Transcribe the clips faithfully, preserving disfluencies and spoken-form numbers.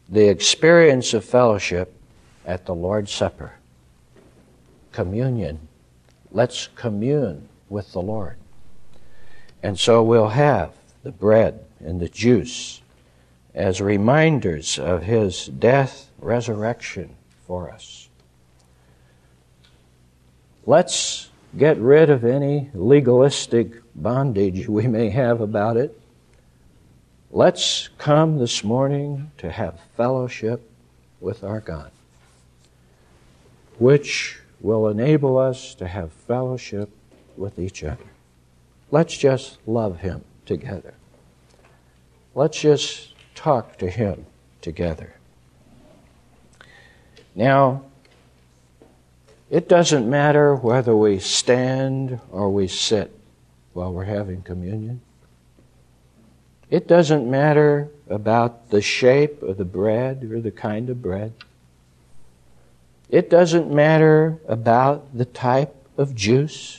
the experience of fellowship at the Lord's Supper. Communion. Let's commune with the Lord. And so we'll have the bread and the juice as reminders of His death, resurrection for us. Let's get rid of any legalistic bondage we may have about it. Let's come this morning to have fellowship with our God, which will enable us to have fellowship with each other. Let's just love Him together. Let's just talk to Him together. Now, it doesn't matter whether we stand or we sit while we're having communion. It doesn't matter about the shape of the bread or the kind of bread. It doesn't matter about the type of juice.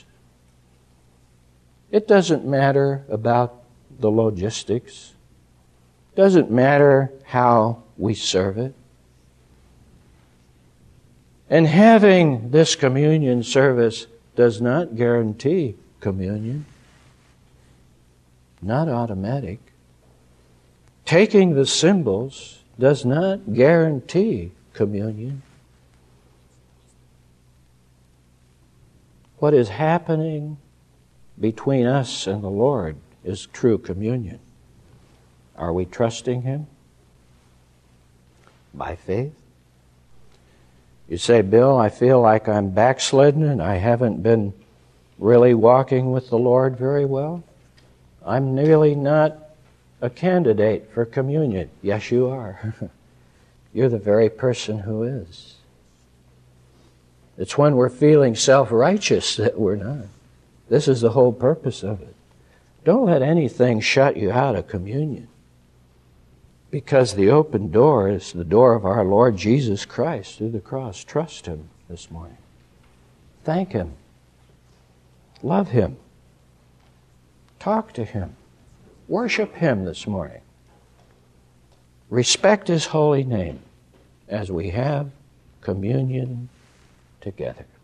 It doesn't matter about the logistics. It doesn't matter how we serve it. And having this communion service does not guarantee communion. Not automatic. Taking the symbols does not guarantee communion. What is happening between us and the Lord is true communion. Are we trusting Him? By faith? You say, Bill, I feel like I'm backslidden and I haven't been really walking with the Lord very well. I'm nearly not a candidate for communion. Yes, you are. You're the very person who is. It's when we're feeling self-righteous that we're not. This is the whole purpose of it. Don't let anything shut you out of communion, because the open door is the door of our Lord Jesus Christ through the cross. Trust Him this morning. Thank Him. Love Him. Talk to Him. Worship Him this morning. Respect His holy name as we have communion together.